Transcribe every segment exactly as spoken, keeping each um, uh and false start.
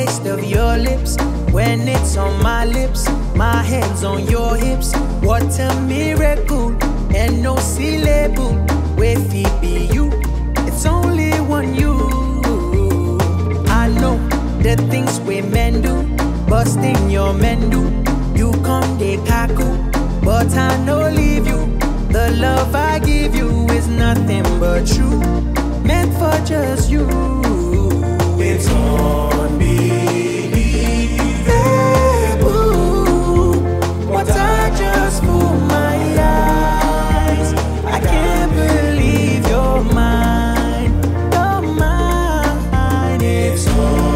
taste of your lips. When it's on my lips, my hands on your hips. What a miracle, and no syllable. Where feet be you, it's only one you. I know the things we men do, busting your men do. You come de kaku, but I no leave you. The love I give you is nothing but true, meant for just you. It's unbelievable, what I just fool my eyes. I can't believe you're mine, you're mine. it's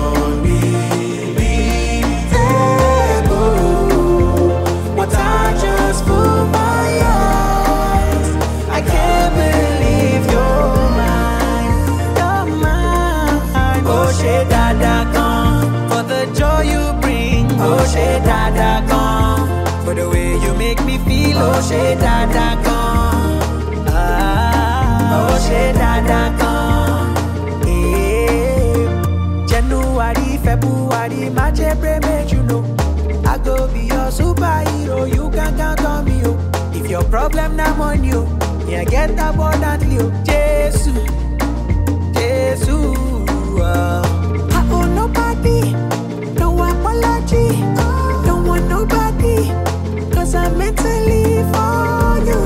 unbelievable, What I just fool my eyes. I can't believe you're mine, you're mine. Oh, shit, dada gone for the joy you bring. Oh, shit, dada gone for the way you make me feel. Oh, shit, dada gone. Ah, oh, shit, dada gone. Yeah. January, February, March, April, May, you know. I go be your superhero, you can count on me, oh. If your problem now on you, yeah, get abundantly, oh. Jesus, Jesus, oh. I owe nobody, no apology, don't want nobody, cause I'm mentally for you,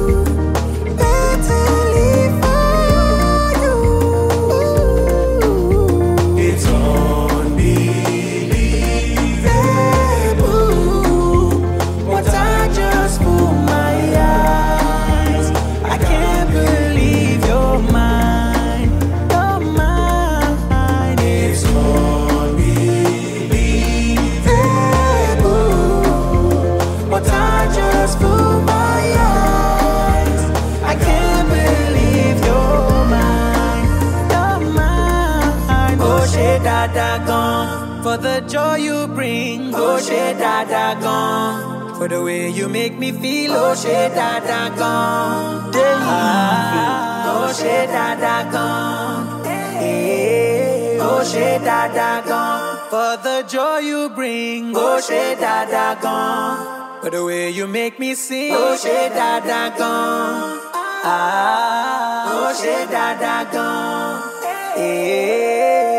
mentally for you. it's unbelievable, What I just fool my eyes. I can't believe you're mine, you're mine. it's unbelievable, What I just fool my eyes. I can't believe you're mine, you're mine. Oh, shit, dada gone for the joy you bring. Oh, shit, dada gone for the way you make me feel. Oh, shit, dada gone. Ah, oh, shit, dada gone. Hey, oh, shit, dada gone for the joy you bring. Oh, shit, dada gone for the way you make me sing. Oh, shit, dada gone. Ah, oh, shit, dada gone. Hey.